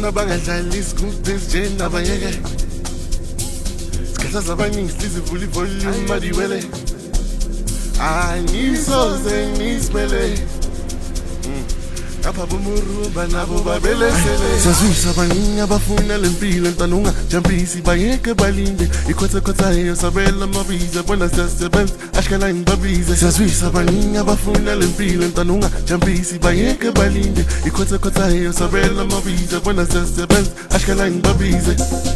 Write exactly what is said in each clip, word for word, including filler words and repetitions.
bangadlali isigubhu ezinjena abayeke sikhahlaza abaningi silizivula ivolume madiwele angisoze ngisimele apha bomurumba nabo babelesele siyazwisa abaningi abafuna lempilo ntanunga jampisi bayeke balinde ikhothakhothayo sabela amabiza bona siyasebenza ashkala ngibabize siyazwisa abaningi abafuna lempilo ntanunga jampisi bayeke balinde ikhothakhothayo sabela amabiza bona siyasebenza ashkala ngibabize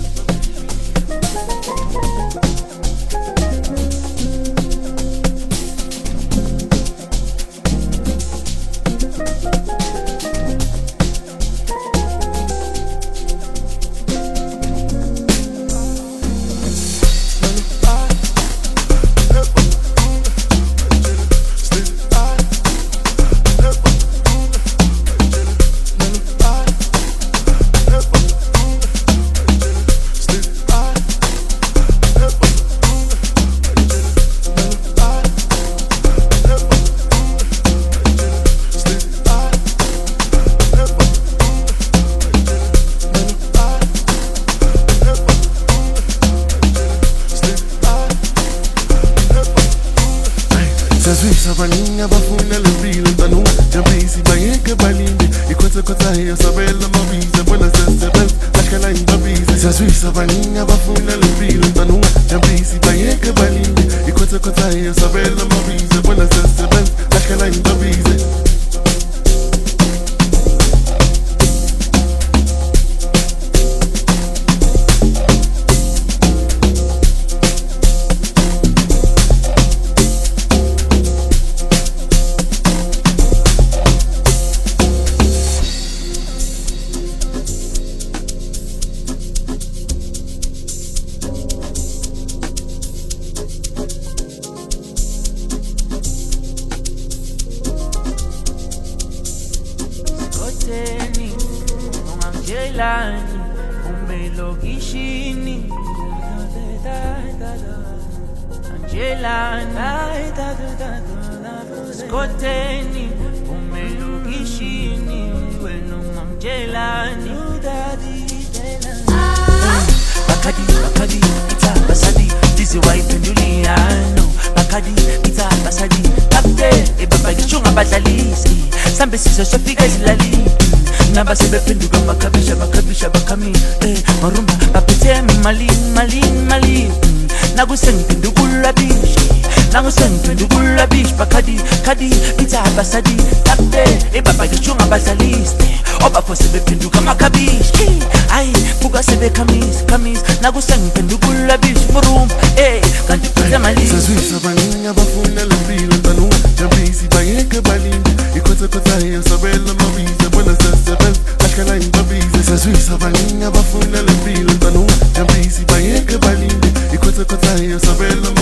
siyazwisa abaningi abafuna lempilo ntanunga jampisi bayeke balinde ikhothakhothayo sabela amabiza bona siyasebenza ashkala ngibabize siyazwisa abaningi abafuna lempilo ntanunga jampisi bayeke balinde ikhothakhothayo sabela amabiza bona siyasebenza ashkala ngibabize Ungamjelani umelokishini Angelani Skoteni umelokishini wena ungamjelani Bakadi bakadi ita basadi dizi waiphenduliano Bakadi ita basadi kapte ebaba gichunga badlalisi sambe sizo sofika ezilalini naba sebephenduka makhabisha makhabisha bakami eh marumba baphethe malini malini malini nakusengiphendukula bishi nakusengiphendukula bishi bakadi kadi itha basadi kapte ebaba gichunga badlaliste obafo sebephenduka makhabishi ayi buka sebekhamis khamis nakusengiphendukula bishi marumba eh kanti phethe malini siyazwisa abaningi abafuna lempilo ntanunga jampisi bayeke balinde ikhothakhothayo sabela amabiza bona siyasebenza ashkala ngibabize siyazwisa abaningi abafuna lempilo ntanunga jampisi bayeke balinde ikhothakhothayo sabela